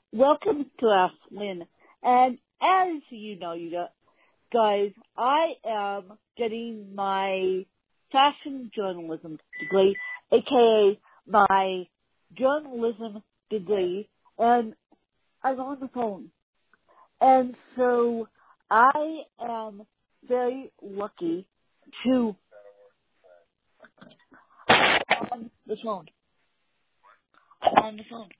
Welcome to Ask Lynn. And as you know, guys, I am getting my fashion journalism degree, aka my journalism degree, and I'm on the phone. And so I am very lucky to on the phone. On the phone.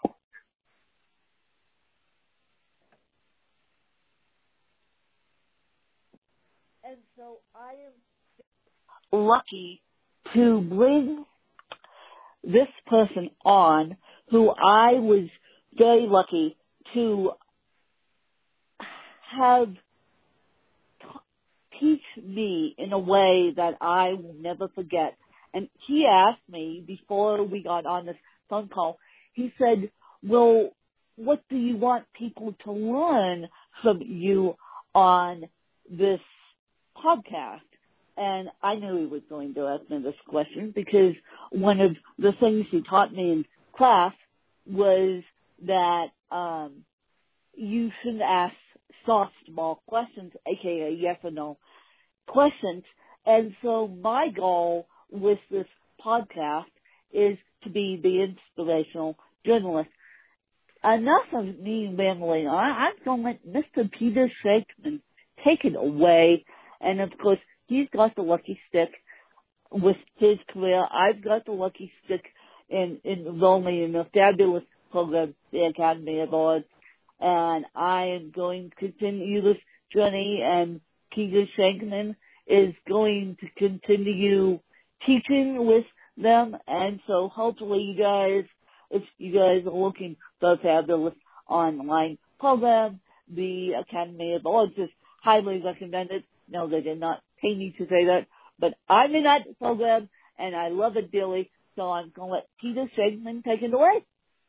And so I am lucky to bring this person on who I was very lucky to have teach me in a way that I will never forget. And he asked me before we got on this phone call, he said, well, what do you want people to learn from you on this podcast? And I knew he was going to ask me this question because one of the things he taught me in class was that you shouldn't ask softball questions, aka yes or no questions. And so my goal with this podcast is to be the inspirational journalist. Enough of me rambling on. I'm going to let Mr. Peter Shankman take it away. And of course, he's got the lucky stick with his career. I've got the lucky stick in enrolling in a fabulous program, the Academy Awards. And I am going to continue this journey, and Peter Shankman is going to continue teaching with them. And so hopefully you guys, if you guys are looking for a fabulous online program, the Academy of Awards is highly recommended. No, they did not pay me to say that, but I'm in that program and I love it dearly. So I'm going to let Peter Shankman take it away.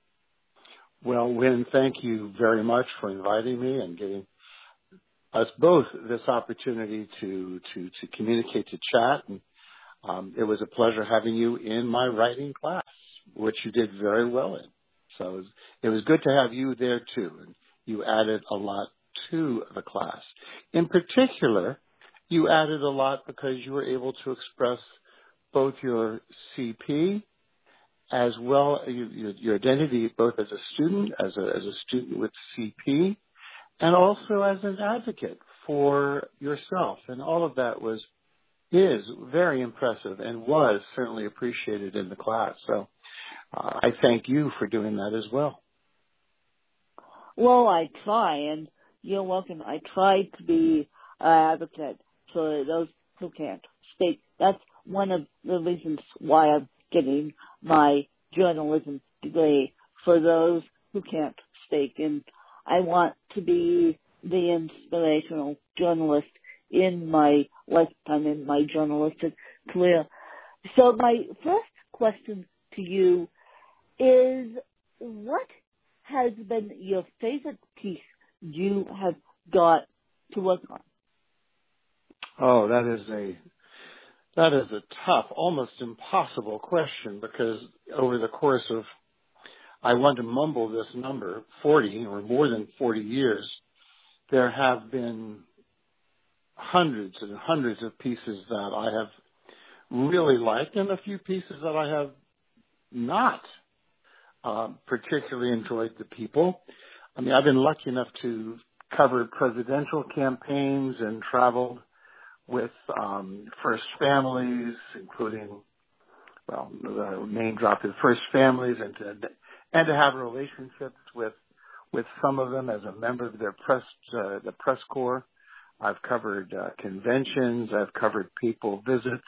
Well, Wynn, thank you very much for inviting me and giving us both this opportunity to communicate, to chat. And it was a pleasure having you in my writing class, which you did very well in. So it was good to have you there too. And you added a lot to the class. In particular, you added a lot because you were able to express both your CP as well, your identity both as a student, as a student with CP, and also as an advocate for yourself. And all of that is very impressive and was certainly appreciated in the class. So I thank you for doing that as well. Well, I try, and you're welcome. I try to be an advocate for those who can't speak. That's one of the reasons why I'm getting my journalism degree, for those who can't speak. And I want to be the inspirational journalist in my lifetime, in my journalistic career. So my first question to you is, what has been your favorite piece you have got to work on? Oh, that is a tough, almost impossible question, because over the course of, I want to mumble this number, 40 or more than 40 years, there have been hundreds and hundreds of pieces that I have really liked and a few pieces that I have not particularly enjoyed the people. I mean, I've been lucky enough to cover presidential campaigns and traveled with First Families, including, name dropping First Families, and to have relationships with some of them as a member of their the press corps. I've covered conventions. I've covered people visits.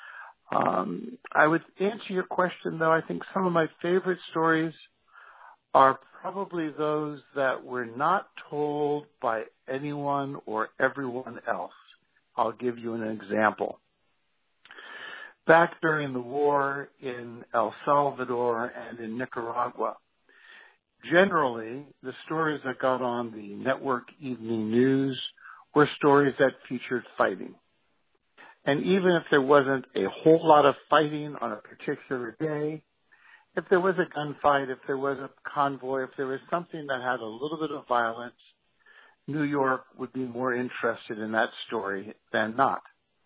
I would answer your question, though. I think some of my favorite stories are probably those that were not told by anyone or everyone else. I'll give you an example. Back during the war in El Salvador and in Nicaragua, generally the stories that got on the network evening news were stories that featured fighting. And even if there wasn't a whole lot of fighting on a particular day, if there was a gunfight, if there was a convoy, if there was something that had a little bit of violence, New York would be more interested in that story than not.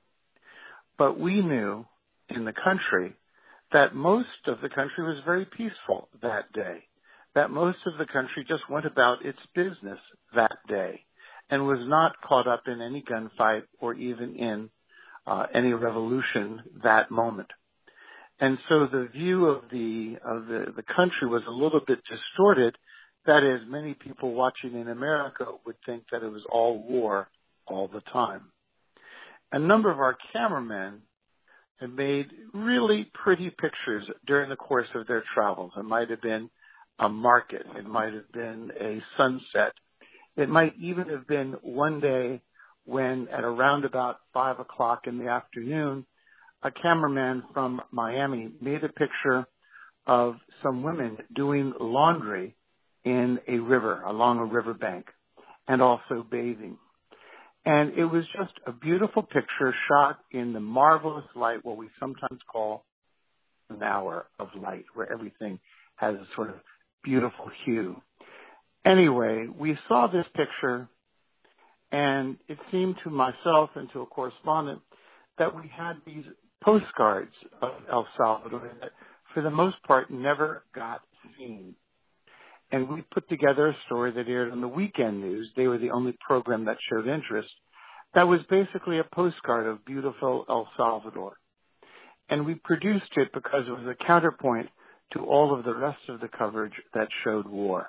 But we knew in the country that most of the country was very peaceful that day, that most of the country just went about its business that day and was not caught up in any gunfight or even in any revolution that moment. And so the view of the country was a little bit distorted. That is, many people watching in America would think that it was all war all the time. A number of our cameramen had made really pretty pictures during the course of their travels. It might have been a market. It might have been a sunset. It might even have been one day when at around about 5 o'clock in the afternoon, a cameraman from Miami made a picture of some women doing laundry in a river, along a riverbank, and also bathing. And it was just a beautiful picture shot in the marvelous light, what we sometimes call an hour of light, where everything has a sort of beautiful hue. Anyway, we saw this picture, and it seemed to myself and to a correspondent that we had these postcards of El Salvador that, for the most part, never got seen. And we put together a story that aired on the weekend news. They were the only program that showed interest. That was basically a postcard of beautiful El Salvador. And we produced it because it was a counterpoint to all of the rest of the coverage that showed war.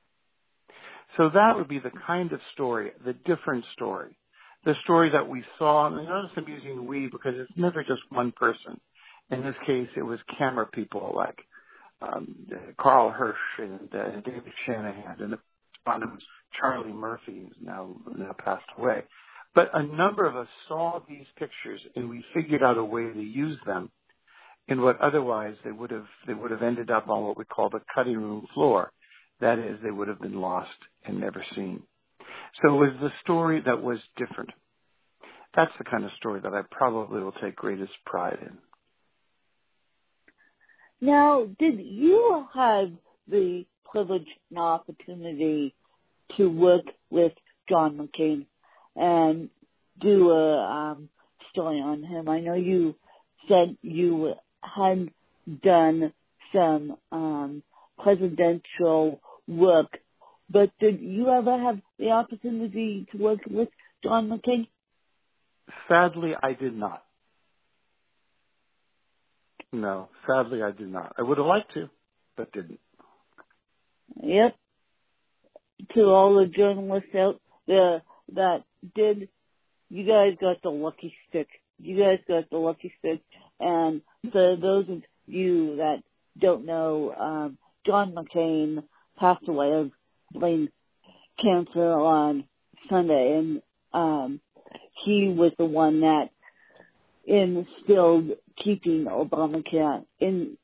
So that would be the kind of story, the different story, the story that we saw. And notice I'm using we because it's never just one person. In this case, it was camera people like Carl Hirsch and David Shanahan, and the correspondent was Charlie Murphy, who's now passed away. But a number of us saw these pictures, and we figured out a way to use them in what otherwise they would have ended up on what we call the cutting room floor. That is, they would have been lost and never seen. So it was the story that was different. That's the kind of story that I probably will take greatest pride in. Now, did you have the privilege and opportunity to work with John McCain and do a story on him? I know you said you had done some presidential work, but did you ever have the opportunity to work with John McCain? Sadly, I did not. No, sadly, I did not. I would have liked to, but didn't. Yep. To all the journalists out there that did, you guys got the lucky stick. You guys got the lucky stick. And for those of you that don't know, John McCain passed away of brain cancer on Sunday, and he was the one that instilled keeping Obamacare in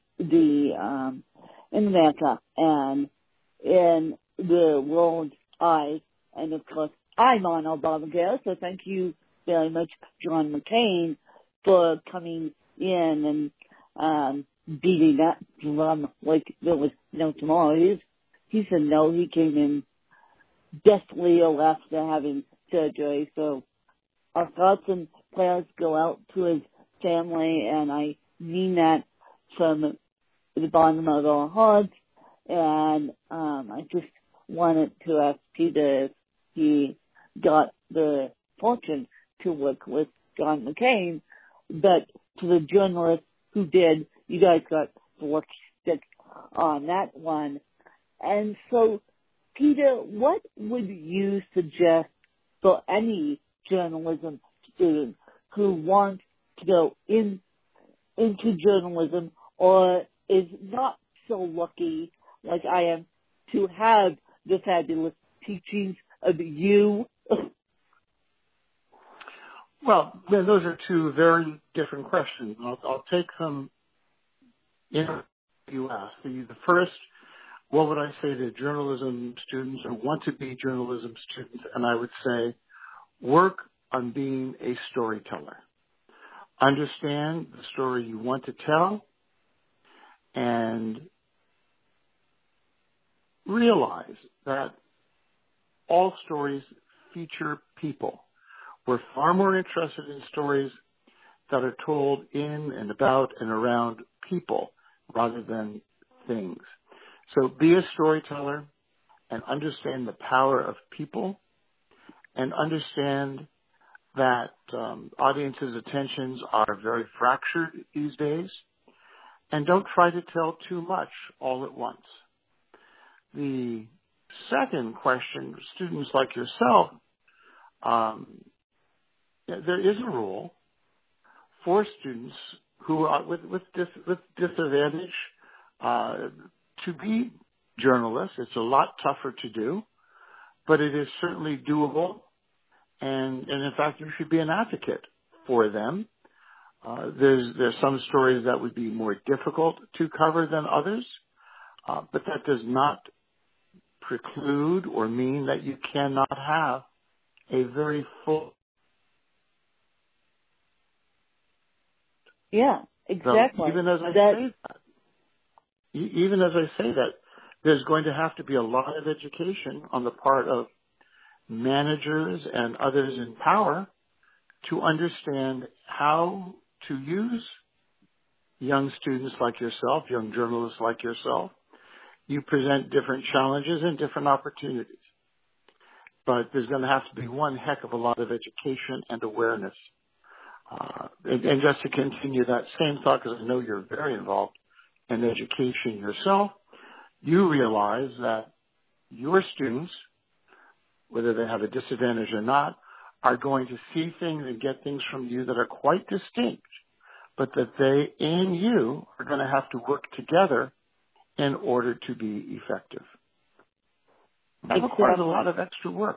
America and in the world's eyes. And of course, I'm on Obamacare, so thank you very much, John McCain, for coming in and beating that drum like there was no tomorrow. He said no. He came in deathly ill after having surgery. So our thoughts and prayers go out to his family, and I mean that from the bottom of our hearts. And I just wanted to ask Peter if he got the fortune to work with John McCain, but to the journalists who did, you guys got the lucky stick on that one. And so, Peter, what would you suggest for any journalism student who wants to go into journalism or is not so lucky like I am to have the fabulous teachings of you? Well, those are two very different questions. I'll take them in you asked. The first, what would I say to journalism students or want to be journalism students? And I would say, work on being a storyteller. Understand the story you want to tell and realize that all stories feature people. We're far more interested in stories that are told in and about and around people rather than things. So be a storyteller and understand the power of people and understand that audiences' attentions are very fractured these days, and don't try to tell too much all at once. The second question, students like yourself, there is a rule for students who are with disadvantage to be journalists. It's a lot tougher to do, but it is certainly doable. And in fact, you should be an advocate for them. There's some stories that would be more difficult to cover than others, but that does not preclude or mean that you cannot have a very full. Yeah, exactly. So even as I say that, there's going to have to be a lot of education on the part of managers and others in power to understand how to use young students like yourself, young journalists like yourself. You present different challenges and different opportunities. But there's going to have to be one heck of a lot of education and awareness. And just to continue that same thought, because I know you're very involved in education yourself, you realize that your students, whether they have a disadvantage or not, are going to see things and get things from you that are quite distinct, but that they and you are going to have to work together in order to be effective. That requires a lot of extra work.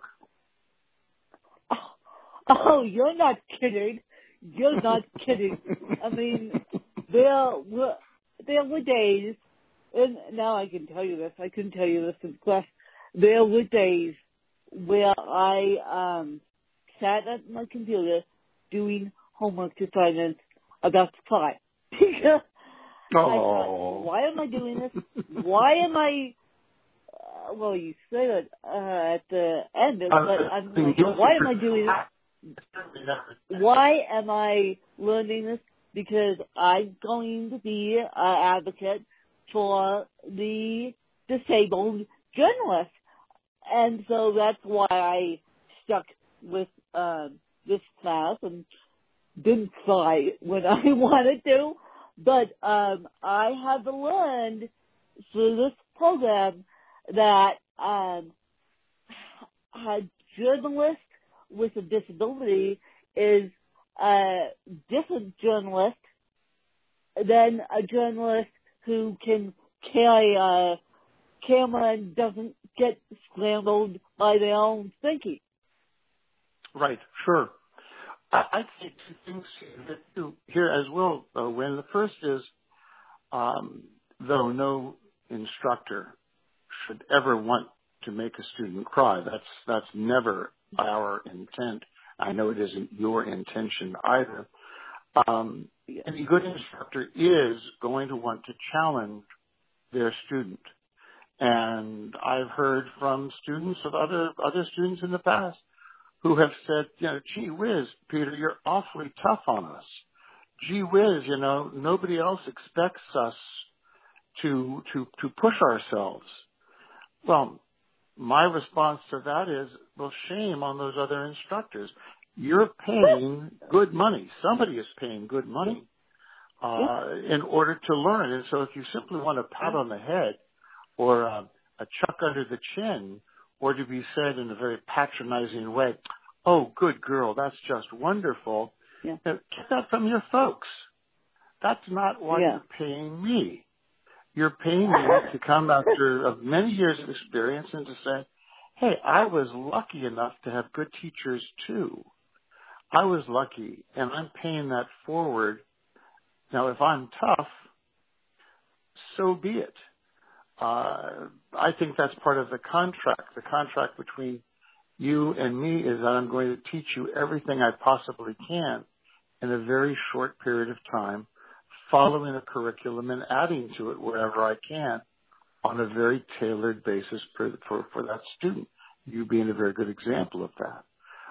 Oh, you're not kidding. You're not kidding. I mean, there were days, and now I can tell you this. I couldn't tell you this in class. There were days where I sat at my computer doing homework assignments about Spy. Because I thought, why am I doing this? Why am I? Well, you say that at the end, but I'm like, why am I doing this? Why am I learning this? Because I'm going to be an advocate for the disabled journalists. And so that's why I stuck with this class and didn't try when I wanted to. But I have learned through this program that a journalist with a disability is a different journalist than a journalist who can carry a camera and doesn't get scrambled by their own thinking. Right, sure. I think two things here as well, Wynn. The first is, though no instructor should ever want to make a student cry, that's never our intent. I know it isn't your intention either. Any good instructor is going to want to challenge their student. And I've heard from students of other students in the past who have said, gee whiz, Peter, you're awfully tough on us. Gee whiz, nobody else expects us to push ourselves. Well, my response to that is, well, shame on those other instructors. You're paying good money. Somebody is paying good money in order to learn. And so if you simply want a pat on the head or a chuck under the chin, or to be said in a very patronizing way, oh, good girl, that's just wonderful, get that from your folks. That's not why you're paying me. You're paying me to come after many years of experience and to say, hey, I was lucky enough to have good teachers too. I was lucky, and I'm paying that forward. Now, if I'm tough, so be it. I think that's part of the contract. The contract between you and me is that I'm going to teach you everything I possibly can in a very short period of time, following a curriculum and adding to it wherever I can, on a very tailored basis for that student. You being a very good example of that.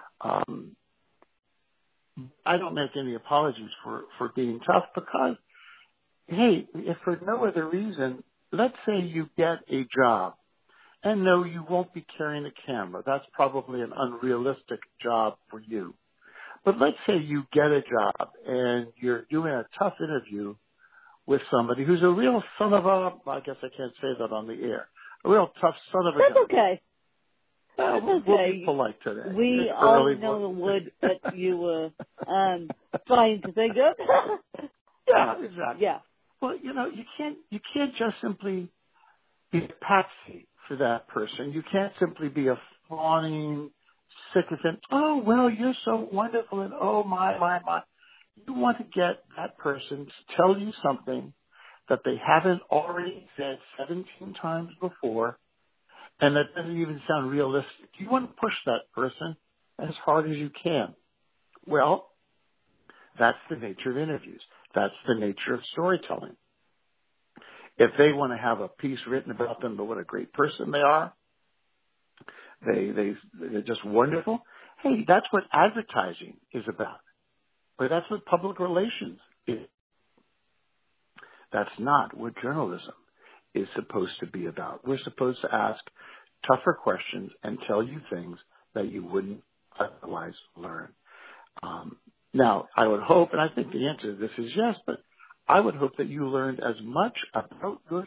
I don't make any apologies for being tough because, hey, if for no other reason, let's say you get a job. And no, you won't be carrying a camera. That's probably an unrealistic job for you. But let's say you get a job and you're doing a tough interview with somebody who's a real son of a, I guess I can't say that on the air, a real tough son of a That's gun. okay. That's okay. We'll be polite today. We all know the word that you were trying to think of. Yeah, exactly. Yeah. Well, you can't just simply be a patsy for that person. You can't simply be a fawning sycophant. Oh, well, you're so wonderful, and oh, my. You want to get that person to tell you something that they haven't already said 17 times before, and that doesn't even sound realistic. You want to push that person as hard as you can. Well, that's the nature of interviews. That's the nature of storytelling. If they want to have a piece written about them, but what a great person they are, they're just wonderful. Hey, that's what advertising is about. But that's what public relations is. That's not what journalism is supposed to be about. We're supposed to ask tougher questions and tell you things that you wouldn't otherwise learn. Now, I would hope, and I think the answer to this is yes, but I would hope that you learned as much about good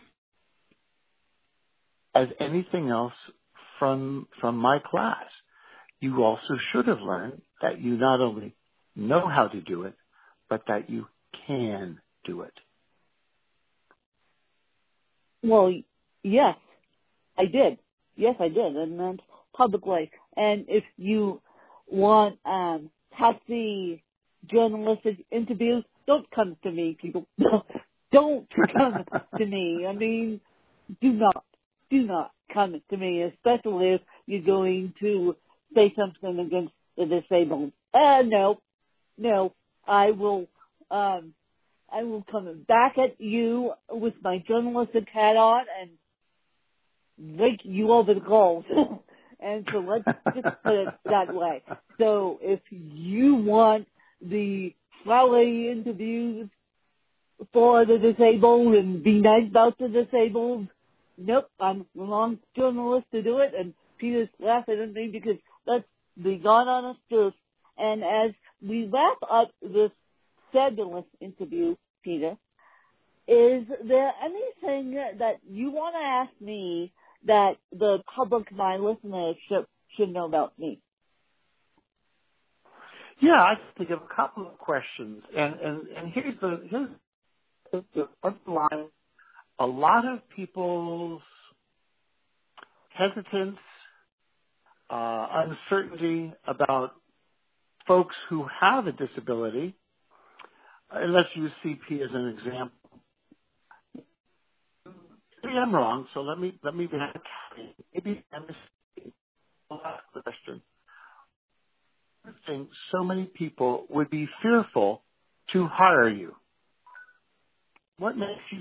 as anything else from my class. You also should have learned that you not only know how to do it, but that you can do it. Well, yes, I did. Yes, I did, and that's publicly. And if you want healthy journalistic interviews, don't come to me, people. Don't come to me. I mean, do not come to me, especially if you're going to say something against the disabled. No, I will come back at you with my journalistic hat on and rake you over the coals. And so let's just put it that way. So if you want the flowery interviews for the disabled and be nice about the disabled, nope, I'm the wrong journalist to do it. And Peter's laughing at me because let's be gone honest truth. And as we wrap up this fabulous interview, Peter, is there anything that you want to ask me that the public, my listeners, should know about me? Yeah, I think of a couple of questions, and here's the underlying. A lot of people's hesitance, uncertainty about folks who have a disability. Let's use CP as an example. Maybe I'm wrong, so let me maybe I'm mistaken. Last question. I think so many people would be fearful to hire you. What makes you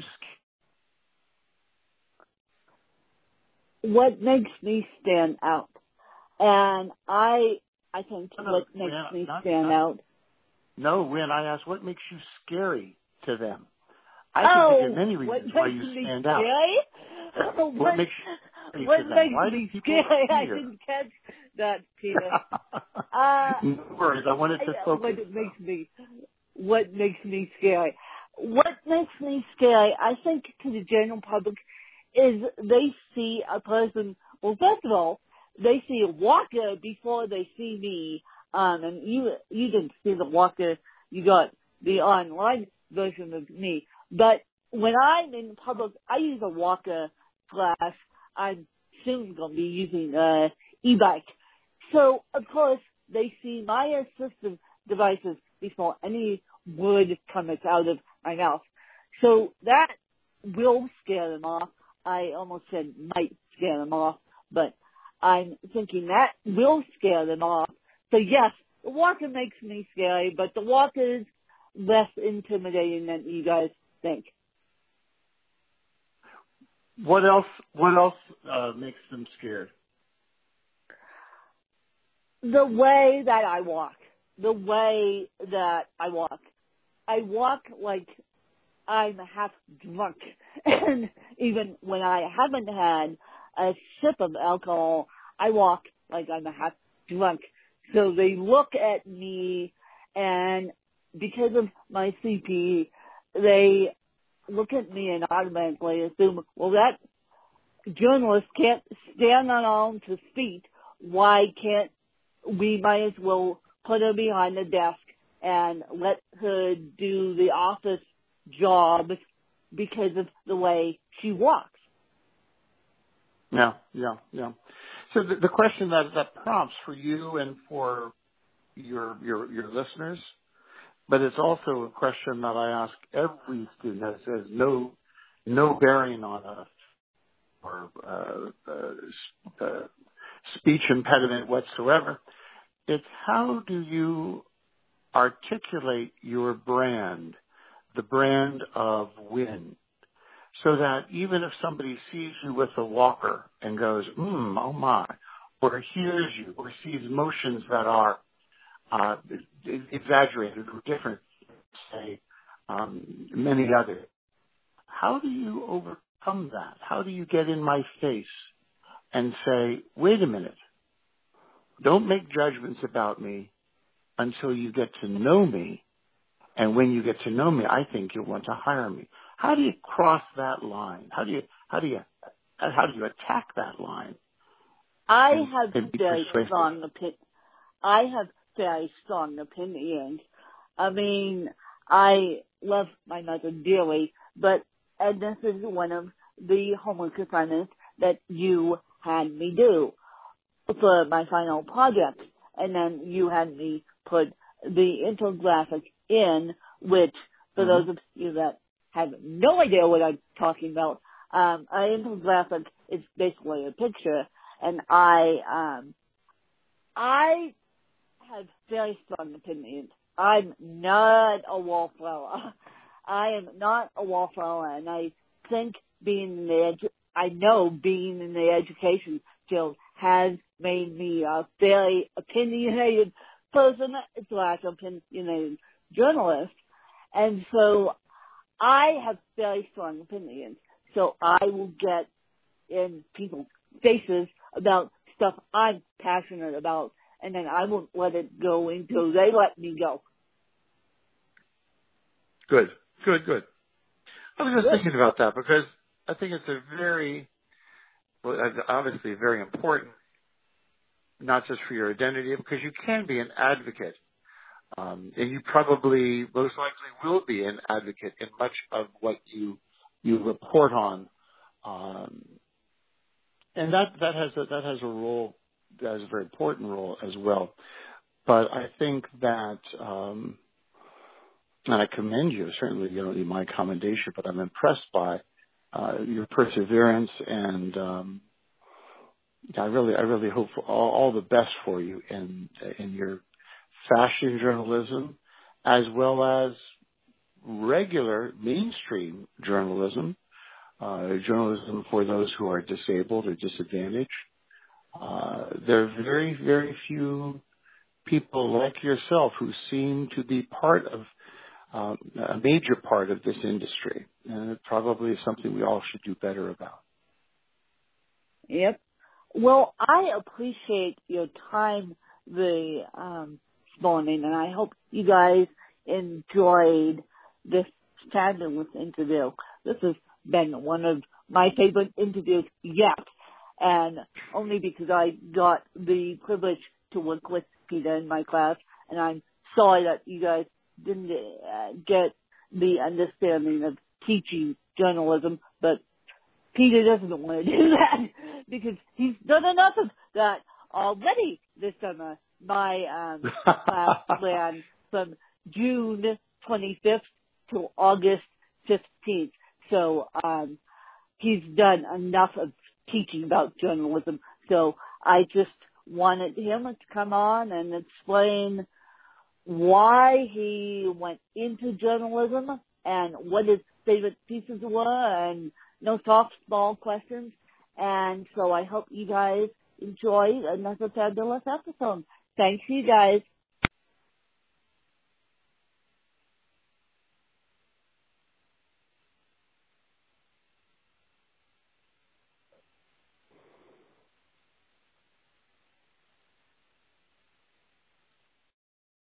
scared? What makes me stand out? And I think what makes me stand out. No, when I asked what makes you scary to them. I can think of many reasons why you stand out. What makes you scary to them? Why do people fear? I didn't catch that, Peter. No worries. I wanted to focus. What makes me scary? What makes me scary, I think, to the general public is they see a person, well, first of all, they see a walker before they see me. And you didn't see the walker, you got the online version of me. But when I'm in public, I use a walker / I'm soon going to be using e-bike. So, of course, they see my assistive devices before any word comes out of my mouth. So that will scare them off. I almost said might scare them off, but I'm thinking that will scare them off. So yes, the walker makes me scary, but the walker is less intimidating than you guys think. What else? What else makes them scared? The way that I walk. The way that I walk. I walk like I'm half drunk. And even when I haven't had a sip of alcohol, I walk like I'm half drunk. So they look at me, and because of my CP, they look at me and automatically assume, well, that journalist can't stand on her own 2 feet. Why can't we might as well put her behind the desk and let her do the office job because of the way she walks. Yeah. So the question that prompts for you and for your listeners, but it's also a question that I ask every student that has no bearing on us or speech impediment whatsoever. It's how do you articulate your brand, the brand of Win, so that even if somebody sees you with a walker and goes, oh my, or hears you or sees motions that are exaggerated or different, say, many others, how do you overcome that? How do you get in my face and say, wait a minute, don't make judgments about me until you get to know me. And when you get to know me, I think you'll want to hire me. How do you cross that line? How do you attack that line? I have very strong opinions. I mean, I love my mother dearly, and this is one of the homework assignments that you had me do for my final project. And then you had me put the infographic in, which, for those of you that have no idea what I'm talking about, an infographic is basically a picture, and I have very strong opinions. I'm not a wallflower. I am not a wallflower, and I think being in the education field has made me a very opinionated person / opinionated journalist. And so I have very strong opinions. So I will get in people's faces about stuff I'm passionate about, and then I won't let it go until they let me go. Good. I was just thinking about that because I think it's obviously very important, not just for your identity, because you can be an advocate. And you probably most likely will be an advocate in much of what you report on. And that has a role, that has a very important role as well. But I think that, and I commend you, certainly you don't need my commendation, but I'm impressed by your perseverance, and I really hope for all the best for you in your fashion journalism, as well as regular mainstream journalism, journalism for those who are disabled or disadvantaged. There are very, very few people like yourself who seem to be part of a major part of this industry, and it probably is something we all should do better about. Yep. Well, I appreciate your time this morning, and I hope you guys enjoyed this fabulous interview. This has been one of my favorite interviews yet, and only because I got the privilege to work with Peter in my class, and I'm sorry that you guys didn't get the understanding of teaching journalism, but Peter doesn't want to do that because he's done enough of that already this summer. My class ran from June 25th to August 15th. So he's done enough of teaching about journalism. So I just wanted him to come on and explain why he went into journalism and what his favorite pieces were, and no softball questions. And so I hope you guys enjoy another fabulous episode. Thanks, you guys.